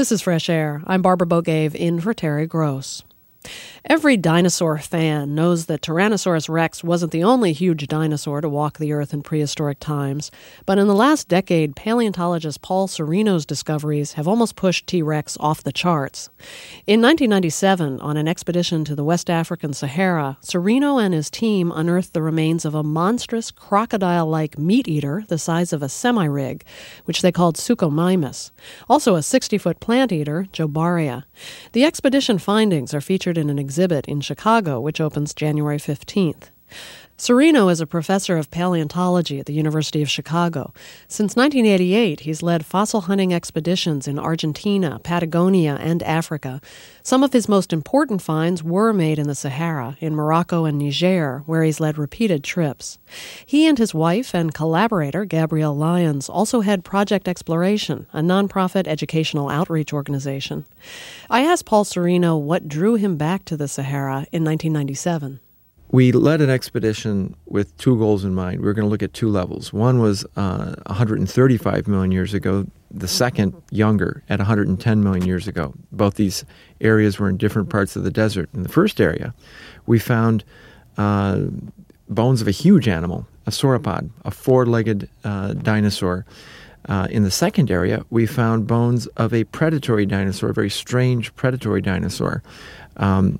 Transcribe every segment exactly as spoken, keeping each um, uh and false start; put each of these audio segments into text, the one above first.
This is Fresh Air. I'm Barbara Bogave in for Terry Gross. Every dinosaur fan knows that Tyrannosaurus rex wasn't the only huge dinosaur to walk the earth in prehistoric times, but in the last decade, paleontologist Paul Sereno's discoveries have almost pushed T-Rex off the charts. In nineteen ninety-seven, on an expedition to the West African Sahara, Sereno and his team unearthed the remains of a monstrous crocodile-like meat-eater the size of a semi-rig, which they called Suchomimus. Also a sixty-foot plant-eater, Jobaria. The expedition findings are featured in an exhibit in Chicago, which opens January fifteenth. Sereno is a professor of paleontology at the University of Chicago. Since nineteen eighty-eight, he's led fossil hunting expeditions in Argentina, Patagonia, and Africa. Some of his most important finds were made in the Sahara, in Morocco and Niger, where he's led repeated trips. He and his wife and collaborator, Gabrielle Lyons, also head Project Exploration, a nonprofit educational outreach organization. I asked Paul Sereno what drew him back to the Sahara in nineteen ninety-seven. We led an expedition with two goals in mind. We were going to look at two levels. One was uh, one hundred thirty-five million years ago, the second younger at one hundred ten million years ago. Both these areas were in different parts of the desert. In the first area, we found uh, bones of a huge animal, a sauropod, a four-legged uh, dinosaur. Uh, in the second area, we found bones of a predatory dinosaur, a very strange predatory dinosaur. Um,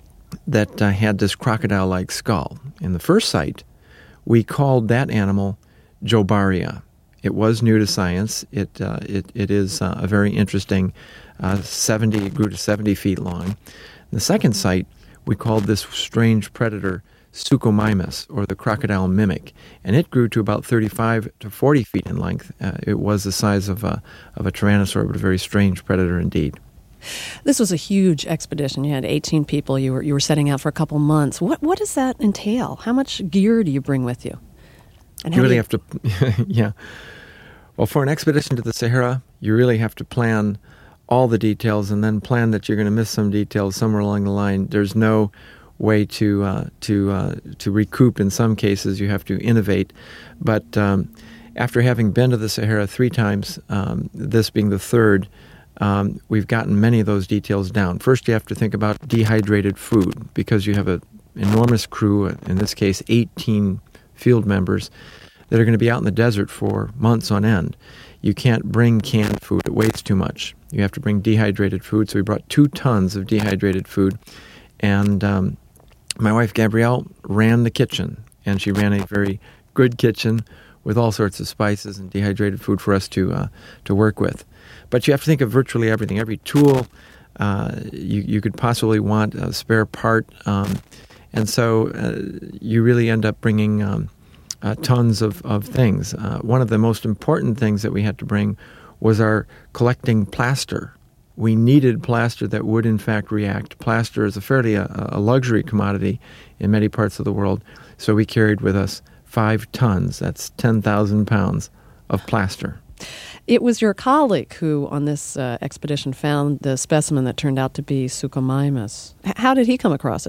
that uh, had this crocodile-like skull. In the first site, we called that animal Jobaria. It was new to science. It uh, it, it is uh, a very interesting uh, seventy, it grew to seventy feet long. In the second site, we called this strange predator Suchomimus, or the crocodile mimic, and it grew to about thirty-five to forty feet in length. Uh, it was the size of a, of a tyrannosaur, but a very strange predator indeed. This was a huge expedition. You had eighteen people. You were you were setting out for a couple months. What what does that entail? How much gear do you bring with you? And you really you... have to, yeah. Well, for an expedition to the Sahara, you really have to plan all the details, and then plan that you're going to miss some details somewhere along the line. There's no way to uh, to uh, to recoup. In some cases, you have to innovate. But um, after having been to the Sahara three times, um, this being the third. Um, we've gotten many of those details down. First, you have to think about dehydrated food, because you have an enormous crew, in this case eighteen field members, that are going to be out in the desert for months on end. You can't bring canned food. It weighs too much. You have to bring dehydrated food. So we brought two tons of dehydrated food. And um, my wife, Gabrielle, ran the kitchen. And she ran a very good kitchen with all sorts of spices and dehydrated food for us to uh, to work with. But you have to think of virtually everything, every tool uh, you, you could possibly want, a spare part. Um, and so uh, you really end up bringing um, uh, tons of, of things. Uh, one of the most important things that we had to bring was our collecting plaster. We needed plaster that would, in fact, react. Plaster is a fairly a, a luxury commodity in many parts of the world. So we carried with us five tons, that's ten thousand pounds, of plaster. It was your colleague who, on this uh, expedition, found the specimen that turned out to be Suchomimus. H- how did he come across it?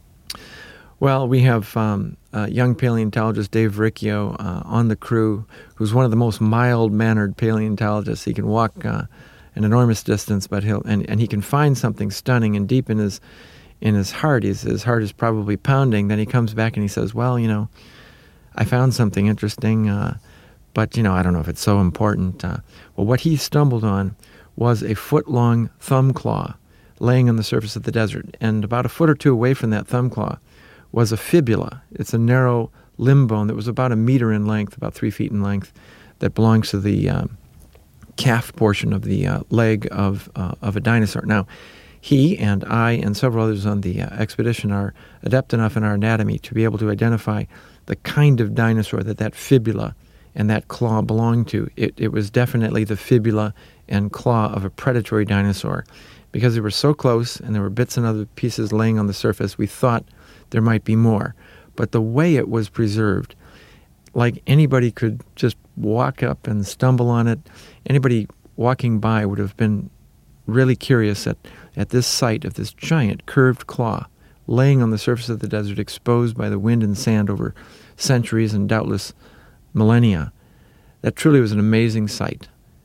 Well, we have um, uh, young paleontologist Dave Riccio uh, on the crew, who's one of the most mild-mannered paleontologists. He can walk uh, an enormous distance, but he'll and, and he can find something stunning, and deep in his in his heart, his, his heart is probably pounding. Then he comes back and he says, "Well, you know, I found something interesting." Uh, But, you know, I don't know if it's so important. Uh, well, what he stumbled on was a foot-long thumb claw laying on the surface of the desert. And about a foot or two away from that thumb claw was a fibula. It's a narrow limb bone that was about a meter in length, about three feet in length, that belongs to the um, calf portion of the uh, leg of uh, of a dinosaur. Now, he and I and several others on the uh, expedition are adept enough in our anatomy to be able to identify the kind of dinosaur that that fibula and that claw belonged to. It, it was definitely the fibula and claw of a predatory dinosaur. Because they were so close and there were bits and other pieces laying on the surface, we thought there might be more. But the way it was preserved, like anybody could just walk up and stumble on it, anybody walking by would have been really curious at, at this site of this giant curved claw laying on the surface of the desert, exposed by the wind and sand over centuries and doubtless millennia. That truly was an amazing sight.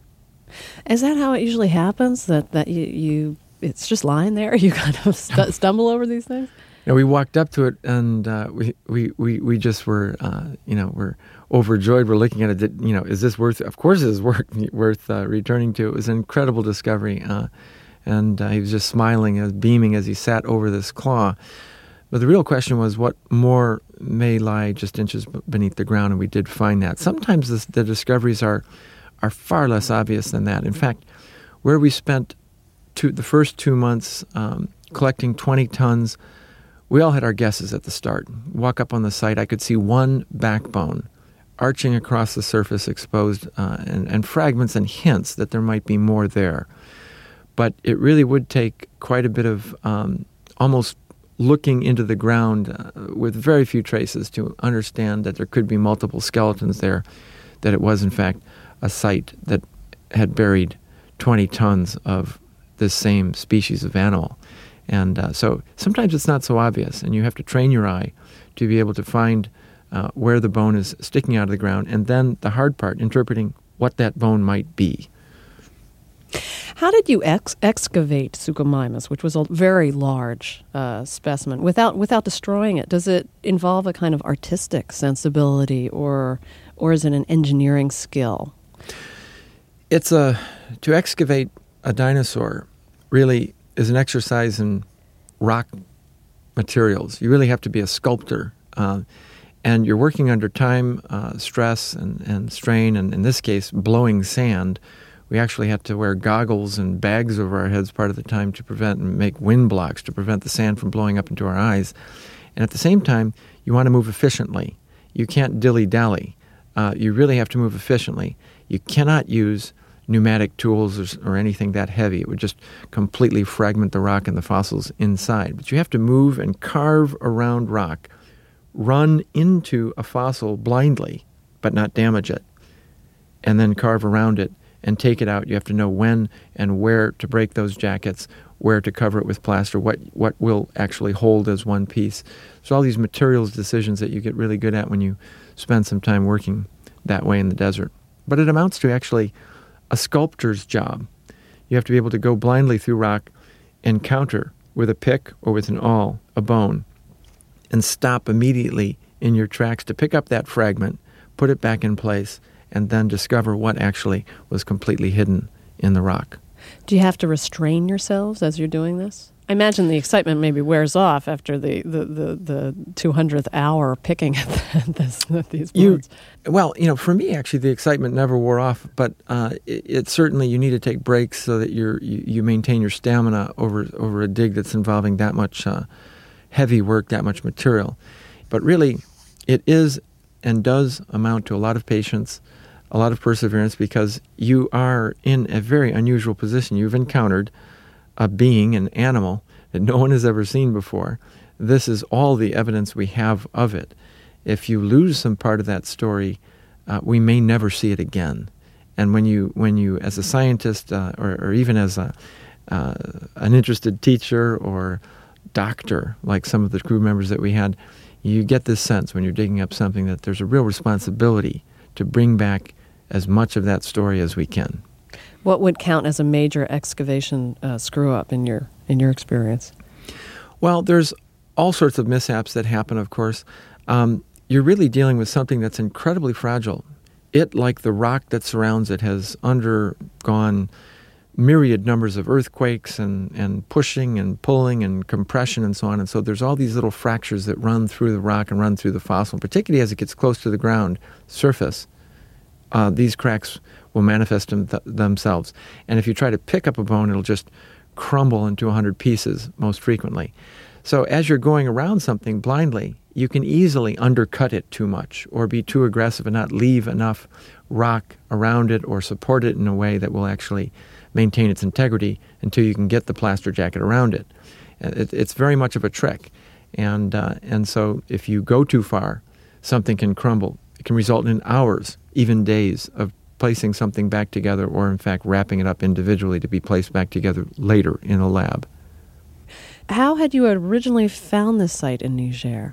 Is that how it usually happens? That that you, you it's just lying there? You kind of st- stumble over these things? You know, we walked up to it, and uh, we, we, we, we just were, uh, you know, we're overjoyed. We're looking at it. You know, is this worth? Of course, it is worth worth uh, returning to. It was an incredible discovery, uh, and uh, he was just smiling and beaming as he sat over this claw. But the real question was, what more may lie just inches beneath the ground? And we did find that. Sometimes this, the discoveries are are far less obvious than that. In fact, where we spent two, the first two months um, collecting twenty tons. We all had our guesses at the start. Walk up on the site, I could see one backbone arching across the surface, exposed, uh, and, and fragments and hints that there might be more there. But it really would take quite a bit of um, almost looking into the ground uh, with very few traces to understand that there could be multiple skeletons there, that it was in fact a site that had buried twenty tons of this same species of animal. And uh, so sometimes it's not so obvious, and you have to train your eye to be able to find uh, where the bone is sticking out of the ground, and then the hard part, interpreting what that bone might be. How did you ex- excavate Suchomimus, which was a very large uh, specimen, without without destroying it? Does it involve a kind of artistic sensibility, or or is it an engineering skill? It's a to excavate a dinosaur really is an exercise in rock materials. You really have to be a sculptor, uh, and you're working under time, uh, stress, and, and strain, and in this case, blowing sand. We actually had to wear goggles and bags over our heads part of the time to prevent and make wind blocks to prevent the sand from blowing up into our eyes. And at the same time, you want to move efficiently. You can't dilly-dally. Uh, you really have to move efficiently. You cannot use pneumatic tools or, or anything that heavy. It would just completely fragment the rock and the fossils inside. But you have to move and carve around rock, run into a fossil blindly, but not damage it, and then carve around it and take it out. You have to know when and where to break those jackets, where to cover it with plaster, what what will actually hold as one piece. So all these materials decisions that you get really good at when you spend some time working that way in the desert. But it amounts to actually a sculptor's job. You have to be able to go blindly through rock and counter with a pick or with an awl a bone and stop immediately in your tracks to pick up that fragment, put it back in place, and then discover what actually was completely hidden in the rock. Do you have to restrain yourselves as you're doing this? I imagine the excitement maybe wears off after the, the, the, the two hundredth hour picking at this, these bones. You, well, you know, for me, actually, the excitement never wore off, but uh, it, it certainly, you need to take breaks so that you're, you, you maintain your stamina over, over a dig that's involving that much uh, heavy work, that much material. But really, it is and does amount to a lot of patience, a lot of perseverance, because you are in a very unusual position. You've encountered a being, an animal, that no one has ever seen before. This is all the evidence we have of it. If you lose some part of that story, uh, we may never see it again. And when you, when you as a scientist, uh, or, or even as a, uh, an interested teacher or doctor, like some of the crew members that we had, you get this sense when you're digging up something that there's a real responsibility to bring back as much of that story as we can. What would count as a major excavation uh, screw-up in your in your experience? Well, there's all sorts of mishaps that happen, of course. Um, you're really dealing with something that's incredibly fragile. It, like the rock that surrounds it, has undergone myriad numbers of earthquakes and, and pushing and pulling and compression and so on. And so there's all these little fractures that run through the rock and run through the fossil, particularly as it gets close to the ground surface. Uh, these cracks will manifest them th- themselves. And if you try to pick up a bone, it'll just crumble into a hundred pieces most frequently. So as you're going around something blindly, you can easily undercut it too much or be too aggressive and not leave enough rock around it or support it in a way that will actually maintain its integrity until you can get the plaster jacket around it. it it's very much of a trick. And, uh, and so if you go too far, something can crumble. It can result in hours, even days, of placing something back together or, in fact, wrapping it up individually to be placed back together later in a lab. How had you originally found this site in Niger?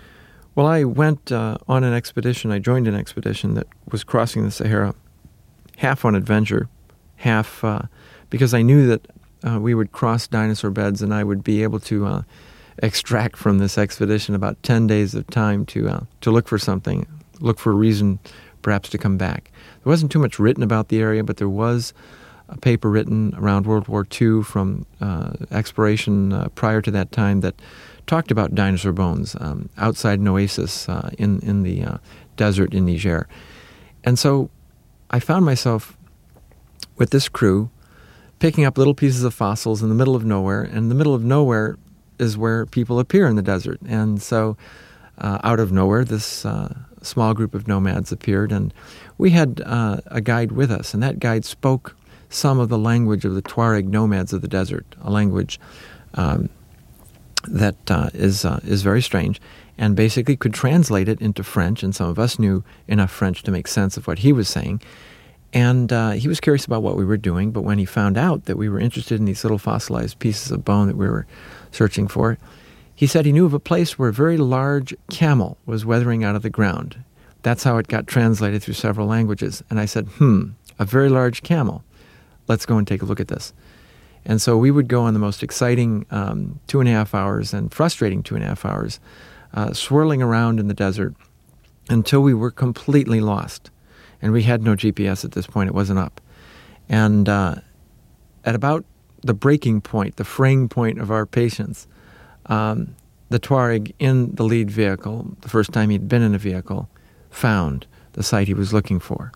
Well, I went uh, on an expedition. I joined an expedition that was crossing the Sahara half on adventure, half uh, because I knew that uh, we would cross dinosaur beds and I would be able to uh, extract from this expedition about ten days of time to uh, to look for something, look for a reason perhaps to come back. There wasn't too much written about the area, but there was a paper written around World War Two from uh, exploration uh, prior to that time that talked about dinosaur bones um, outside an oasis uh, in, in the uh, desert in Niger. And so I found myself with this crew picking up little pieces of fossils in the middle of nowhere, and the middle of nowhere is where people appear in the desert. And so uh, out of nowhere, this uh, small group of nomads appeared, and we had uh, a guide with us, and that guide spoke some of the language of the Tuareg nomads of the desert, a language um, that uh, is uh, is very strange, and basically could translate it into French, and some of us knew enough French to make sense of what he was saying. And uh, he was curious about what we were doing, but when he found out that we were interested in these little fossilized pieces of bone that we were searching for, he said he knew of a place where a very large camel was weathering out of the ground. That's how it got translated through several languages. And I said, hmm, a very large camel. Let's go and take a look at this. And so we would go on the most exciting um, two and a half hours and frustrating two and a half hours, uh, swirling around in the desert until we were completely lost. And we had no G P S at this point. It wasn't up. And uh, at about the breaking point, the fraying point of our patience, um, the Tuareg in the lead vehicle, the first time he'd been in a vehicle, found the site he was looking for.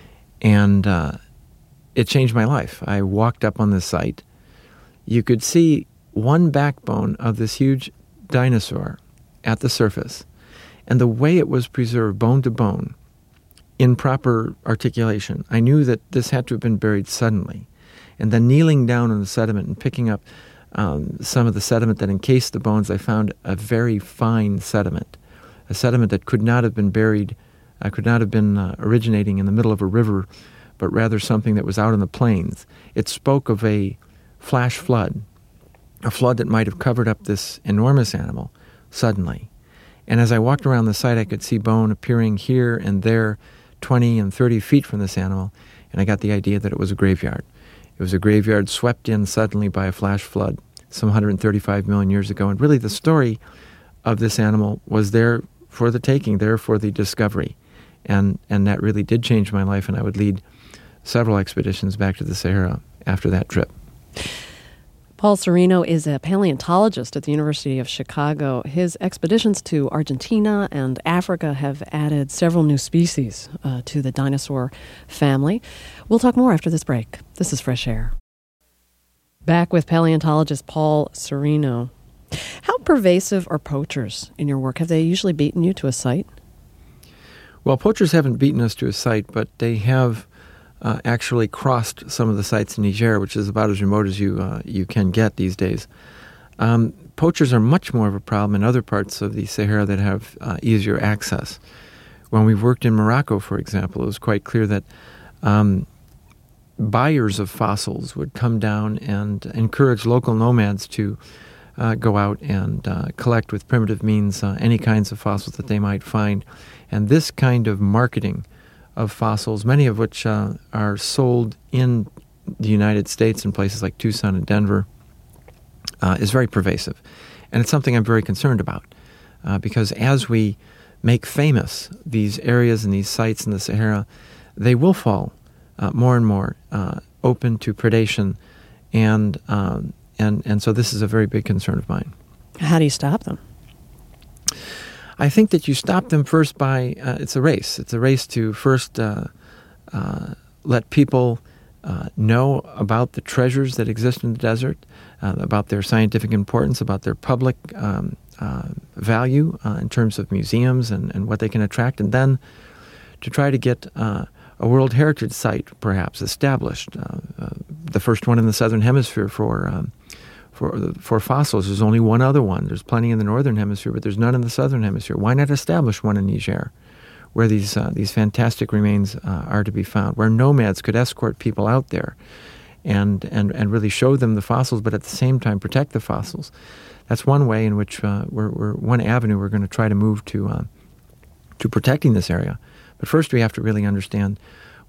And uh, it changed my life. I walked up on this site. You could see one backbone of this huge dinosaur at the surface. And the way it was preserved, bone to bone, in proper articulation, I knew that this had to have been buried suddenly. And then kneeling down in the sediment and picking up um, some of the sediment that encased the bones, I found a very fine sediment, a sediment that could not have been buried, uh, could not have been uh, originating in the middle of a river, but rather something that was out in the plains. It spoke of a flash flood, a flood that might have covered up this enormous animal suddenly. And as I walked around the site, I could see bone appearing here and there, twenty and thirty feet from this animal, and I got the idea that it was a graveyard. It was a graveyard swept in suddenly by a flash flood some one hundred thirty-five million years ago. And really the story of this animal was there for the taking, there for the discovery. And and that really did change my life, and I would lead several expeditions back to the Sahara after that trip. Paul Sereno is a paleontologist at the University of Chicago. His expeditions to Argentina and Africa have added several new species uh, to the dinosaur family. We'll talk more after this break. This is Fresh Air. Back with paleontologist Paul Sereno. How pervasive are poachers in your work? Have they usually beaten you to a site? Well, poachers haven't beaten us to a site, but they have Uh, actually crossed some of the sites in Niger, which is about as remote as you uh, you can get these days. Um, poachers are much more of a problem in other parts of the Sahara that have uh, easier access. When we worked in Morocco, for example, it was quite clear that um, buyers of fossils would come down and encourage local nomads to uh, go out and uh, collect with primitive means uh, any kinds of fossils that they might find. And this kind of marketing of fossils, many of which uh, are sold in the United States in places like Tucson and Denver, uh, is very pervasive. And it's something I'm very concerned about uh, because as we make famous these areas and these sites in the Sahara, they will fall uh, more and more uh, open to predation. And, um, and, and so this is a very big concern of mine. How do you stop them? I think that you stop them first by, uh, it's a race. It's a race to first uh, uh, let people uh, know about the treasures that exist in the desert, uh, about their scientific importance, about their public um, uh, value uh, in terms of museums and, and what they can attract, and then to try to get uh, a World Heritage Site perhaps established, uh, uh, the first one in the Southern Hemisphere for um, For, for fossils. There's only one other one. There's plenty in the Northern Hemisphere, but there's none in the Southern Hemisphere. Why not establish one in Niger, where these uh, these fantastic remains uh, are to be found, where nomads could escort people out there and, and, and really show them the fossils, but at the same time protect the fossils. That's one way in which uh, we're, we're one avenue we're going to try to move to uh, to protecting this area. But first we have to really understand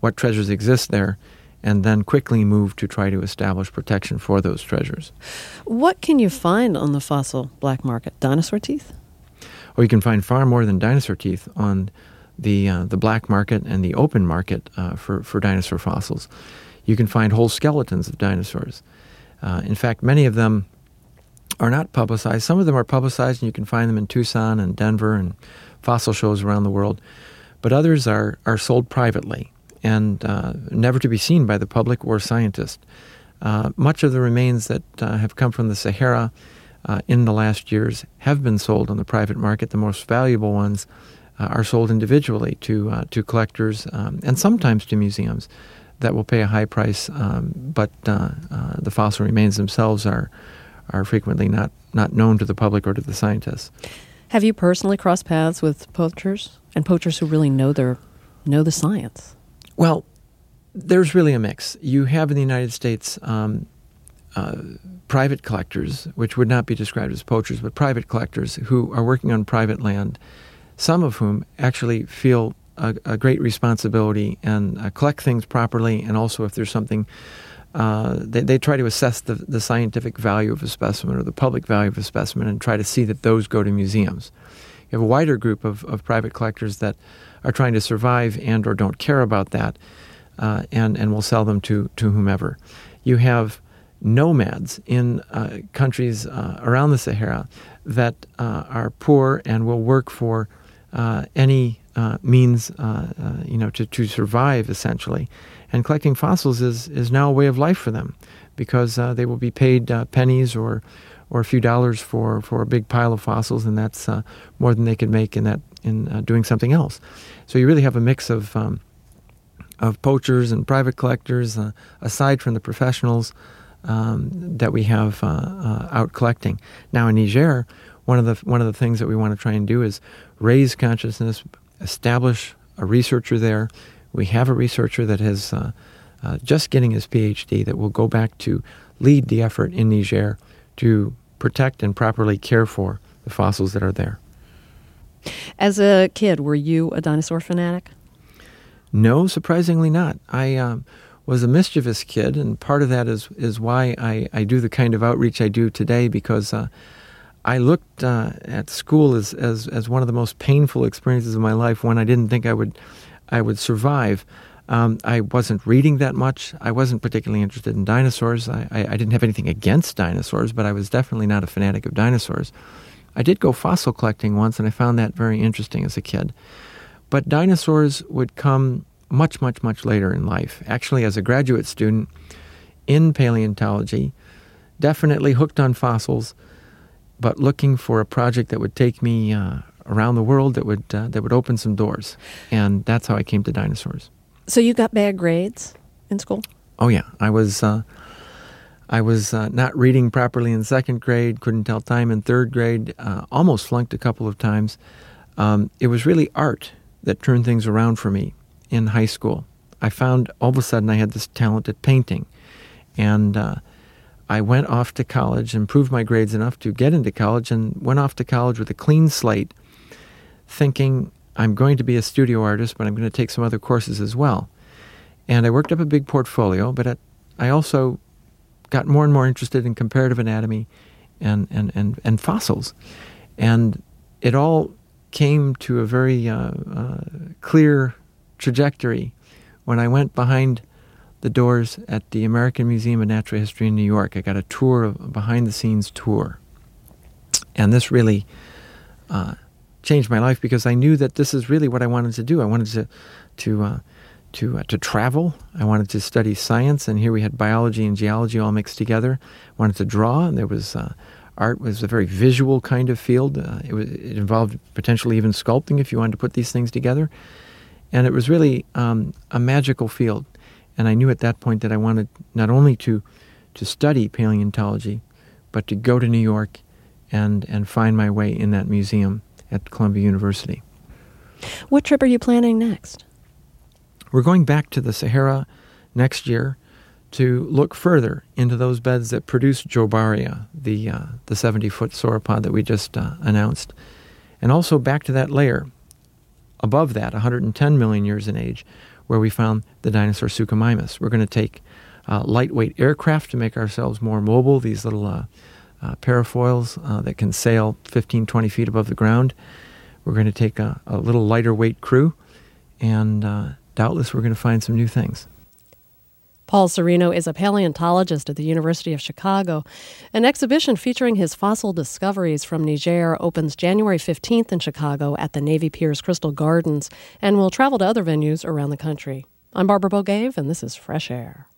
what treasures exist there, and then quickly move to try to establish protection for those treasures. What can you find on the fossil black market? Dinosaur teeth? Well, you can find far more than dinosaur teeth on the uh, the black market and the open market uh, for, for dinosaur fossils. You can find whole skeletons of dinosaurs. Uh, in fact, many of them are not publicized. Some of them are publicized, and you can find them in Tucson and Denver and fossil shows around the world. But others are, are sold privately and uh, never to be seen by the public or scientists. Uh, much of the remains that uh, have come from the Sahara uh, in the last years have been sold on the private market. The most valuable ones uh, are sold individually to uh, to collectors um, and sometimes to museums that will pay a high price, um, but uh, uh, the fossil remains themselves are are frequently not, not known to the public or to the scientists. Have you personally crossed paths with poachers and poachers who really know their know the science? Well, there's really a mix. You have in the United States um, uh, private collectors, which would not be described as poachers, but private collectors who are working on private land, some of whom actually feel a, a great responsibility and uh, collect things properly, and also if there's something, uh, they, they try to assess the, the scientific value of a specimen or the public value of a specimen and try to see that those go to museums. You have a wider group of, of private collectors that are trying to survive and or don't care about that, uh, and, and will sell them to, to whomever. You have nomads in uh, countries uh, around the Sahara that uh, are poor and will work for uh, any uh, means, uh, uh, you know, to, to survive, essentially. And collecting fossils is, is now a way of life for them, because uh, they will be paid uh, pennies or or a few dollars for, for a big pile of fossils, and that's uh, more than they could make in that in uh, doing something else. So you really have a mix of um, of poachers and private collectors, uh, aside from the professionals um, that we have uh, uh, out collecting. Now in Niger, one of the one of the things that we want to try and do is raise consciousness, establish a researcher there. We have a researcher that has uh, uh, just getting his P H D that will go back to lead the effort in Niger to protect and properly care for the fossils that are there. As a kid, were you a dinosaur fanatic? No, surprisingly not. I um, was a mischievous kid, and part of that is is why I, I do the kind of outreach I do today, because uh, I looked uh, at school as, as as one of the most painful experiences of my life, when I didn't think I would I would survive. Um, I wasn't reading that much. I wasn't particularly interested in dinosaurs. I, I, I didn't have anything against dinosaurs, but I was definitely not a fanatic of dinosaurs. I did go fossil collecting once, and I found that very interesting as a kid. But dinosaurs would come much, much, much later in life. Actually, as a graduate student in paleontology, definitely hooked on fossils, but looking for a project that would take me uh, around the world, that would uh, that would open some doors. And that's how I came to dinosaurs. So you got bad grades in school? Oh yeah, I was uh, I was uh, not reading properly in second grade, couldn't tell time in third grade, uh, almost flunked a couple of times. Um, it was really art that turned things around for me in high school. I found all of a sudden I had this talent at painting, and uh, I went off to college, improved my grades enough to get into college, and went off to college with a clean slate, thinking I'm going to be a studio artist, but I'm going to take some other courses as well. And I worked up a big portfolio, but it, I also got more and more interested in comparative anatomy and, and, and, and fossils. And it all came to a very uh, uh, clear trajectory when I went behind the doors at the American Museum of Natural History in New York. I got a tour, a behind-the-scenes tour. And this really uh, changed my life, because I knew that this is really what I wanted to do. I wanted to to uh, to uh, to travel. I wanted to study science, and here we had biology and geology all mixed together. I wanted to draw, and there was uh, art was a very visual kind of field. Uh, it, was, it involved potentially even sculpting if you wanted to put these things together. And it was really um, a magical field. And I knew at that point that I wanted not only to to study paleontology, but to go to New York and and find my way in that museum at Columbia University. What trip are you planning next? We're going back to the Sahara next year to look further into those beds that produced Jobaria, the uh, the seventy-foot sauropod that we just uh, announced, and also back to that layer above that, one hundred ten million years in age, where we found the dinosaur Suchomimus. We're going to take uh, lightweight aircraft to make ourselves more mobile, these little uh, uh, parafoils uh, that can sail fifteen, twenty feet above the ground. We're going to take a, a little lighter weight crew, and uh, doubtless we're going to find some new things. Paul Sereno is a paleontologist at the University of Chicago. An exhibition featuring his fossil discoveries from Niger opens January fifteenth in Chicago at the Navy Piers Crystal Gardens and will travel to other venues around the country. I'm Barbara Bogaev, and this is Fresh Air.